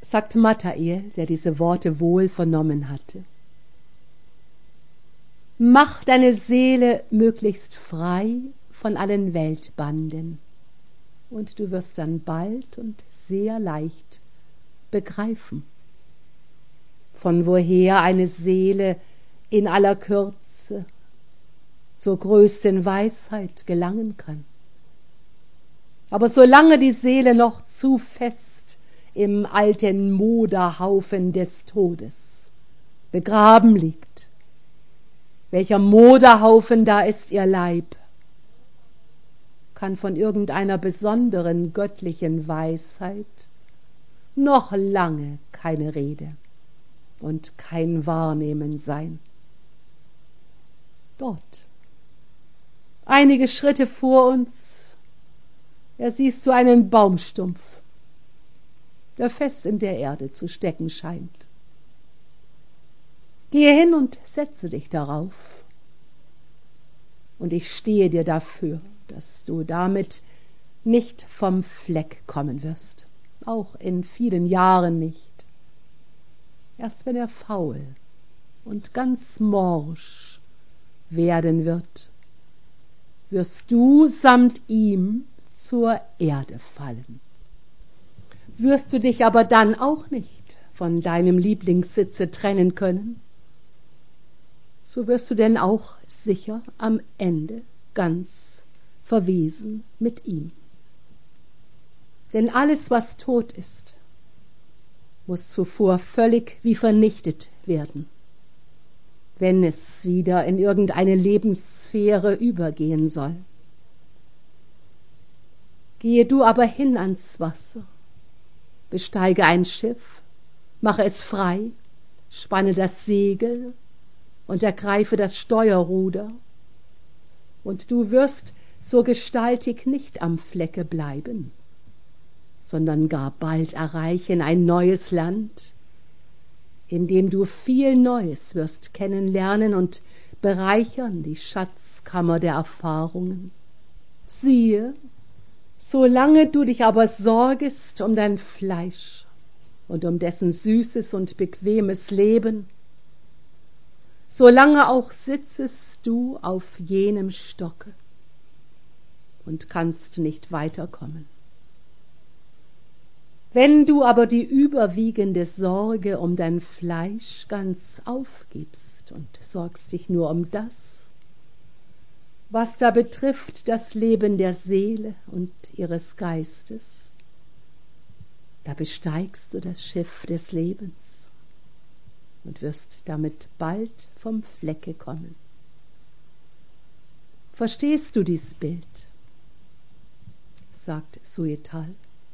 sagt Mathael, der diese Worte wohl vernommen hatte. Mach deine Seele möglichst frei von allen Weltbanden, und du wirst dann bald und sehr leicht begreifen, von woher eine Seele in aller Kürze zur größten Weisheit gelangen kann. Aber solange die Seele noch zu fest im alten Moderhaufen des Todes begraben liegt, welcher Moderhaufen da ist ihr Leib, kann von irgendeiner besonderen göttlichen Weisheit noch lange keine Rede und kein Wahrnehmen sein. Dort, einige Schritte vor uns, siehst du einen Baumstumpf, der fest in der Erde zu stecken scheint. Gehe hin und setze dich darauf, und ich stehe dir dafür, dass du damit nicht vom Fleck kommen wirst, auch in vielen Jahren nicht. Erst wenn er faul und ganz morsch werden wird, wirst du samt ihm zur Erde fallen. Wirst du dich aber dann auch nicht von deinem Lieblingssitze trennen können, so wirst du denn auch sicher am Ende ganz verwesen mit ihm. Denn alles, was tot ist, muss zuvor völlig wie vernichtet werden, wenn es wieder in irgendeine Lebenssphäre übergehen soll. Gehe du aber hin ans Wasser, besteige ein Schiff, mache es frei, spanne das Segel und ergreife das Steuerruder, und du wirst so gestaltig nicht am Flecke bleiben, sondern gar bald erreichen ein neues Land, in dem du viel Neues wirst kennenlernen und bereichern die Schatzkammer der Erfahrungen. Siehe, solange du dich aber sorgest um dein Fleisch und um dessen süßes und bequemes Leben, solange auch sitzest du auf jenem Stocke und kannst nicht weiterkommen. Wenn du aber die überwiegende Sorge um dein Fleisch ganz aufgibst und sorgst dich nur um das, was da betrifft das Leben der Seele und ihres Geistes, da besteigst du das Schiff des Lebens und wirst damit bald vom Flecke kommen. Verstehst du dies Bild? Sagt Suetal.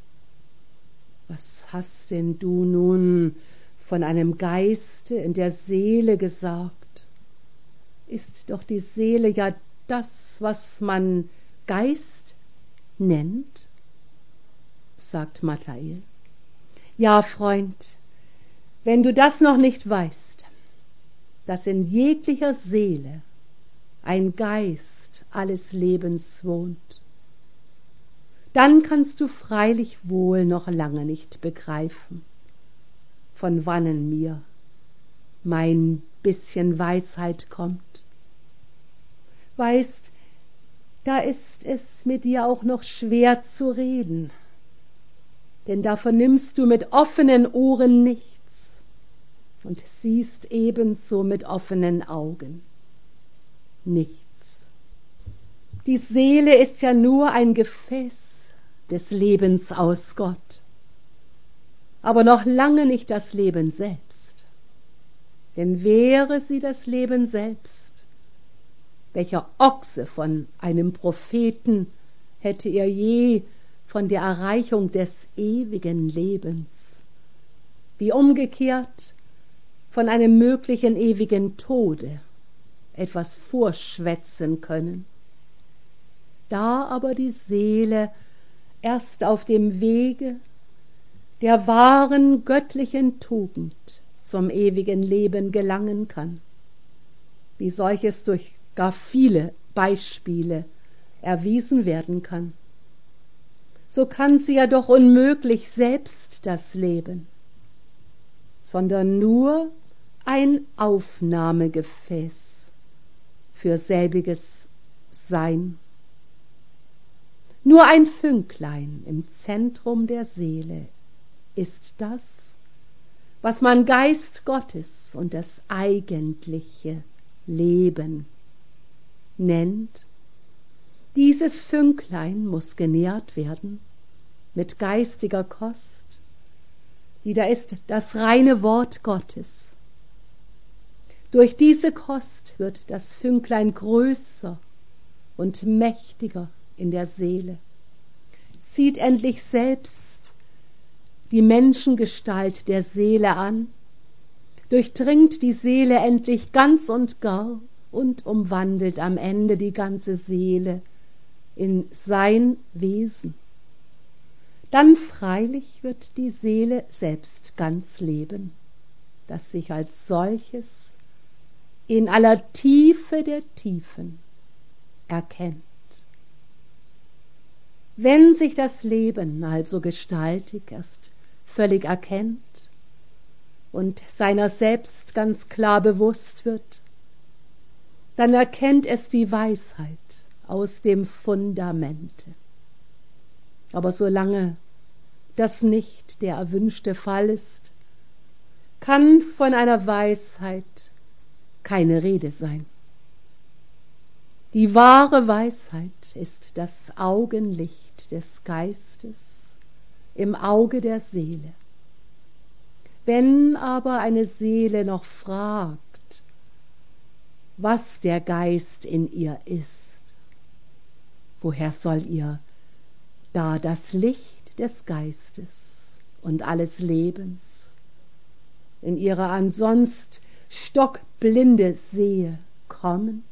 Was hast denn du nun von einem Geiste in der Seele gesagt? Ist doch die Seele ja das, was man Geist nennt? Sagt Mathael. Ja, Freund, wenn du das noch nicht weißt, dass in jeglicher Seele ein Geist alles Lebens wohnt, dann kannst du freilich wohl noch lange nicht begreifen, von wannen mir mein bisschen Weisheit kommt. Weißt, da ist es mit dir auch noch schwer zu reden, denn da vernimmst du mit offenen Ohren nichts und siehst ebenso mit offenen Augen nichts. Die Seele ist ja nur ein Gefäß des Lebens aus Gott, aber noch lange nicht das Leben selbst. Denn wäre sie das Leben selbst, welcher Ochse von einem Propheten hätte ihr je von der Erreichung des ewigen Lebens, wie umgekehrt von einem möglichen ewigen Tode etwas vorschwätzen können? Da aber die Seele erst auf dem Wege der wahren göttlichen Tugend zum ewigen Leben gelangen kann, wie solches durch gar viele Beispiele erwiesen werden kann, so kann sie ja doch unmöglich selbst das Leben sondern nur ein Aufnahmegefäß für selbiges Sein. Nur ein Fünklein im Zentrum der Seele ist das, was man Geist Gottes und das eigentliche Leben nennt. Dieses Fünklein muss genährt werden mit geistiger Kost, die da ist das reine Wort Gottes. Durch diese Kost wird das Fünklein größer und mächtiger in der Seele, zieht endlich selbst die Menschengestalt der Seele an, durchdringt die Seele endlich ganz und gar und umwandelt am Ende die ganze Seele in sein Wesen. Dann freilich wird die Seele selbst ganz leben, das sich als solches in aller Tiefe der Tiefen erkennt. Wenn sich das Leben also gestaltig erst völlig erkennt und seiner selbst ganz klar bewusst wird, dann erkennt es die Weisheit aus dem Fundamente. Aber solange das nicht der erwünschte Fall ist, kann von einer Weisheit keine Rede sein. Die wahre Weisheit ist das Augenlicht des Geistes im Auge der Seele. Wenn aber eine Seele noch fragt, was der Geist in ihr ist, woher soll ihr da das Licht des Geistes und alles Lebens in ihre ansonst stockblinde Sehe kommen?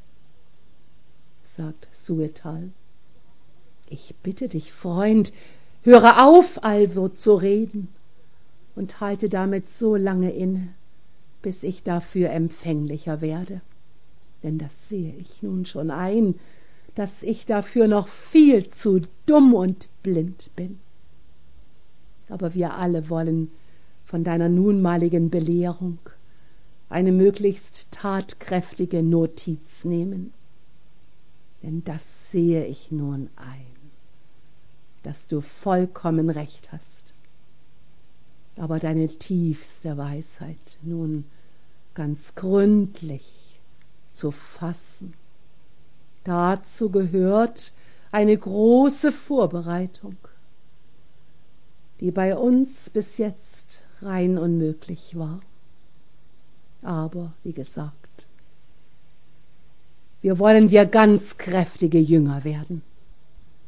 Sagt Suetal. Ich bitte dich, Freund, höre auf also zu reden und halte damit so lange inne, bis ich dafür empfänglicher werde. Denn das sehe ich nun schon ein, dass ich dafür noch viel zu dumm und blind bin. Aber wir alle wollen von deiner nunmaligen Belehrung eine möglichst tatkräftige Notiz nehmen. Denn das sehe ich nun ein, dass du vollkommen recht hast, aber deine tiefste Weisheit nun ganz gründlich zu fassen. Dazu gehört eine große Vorbereitung, die bei uns bis jetzt rein unmöglich war. Aber, wie gesagt, wir wollen dir ganz kräftige Jünger werden.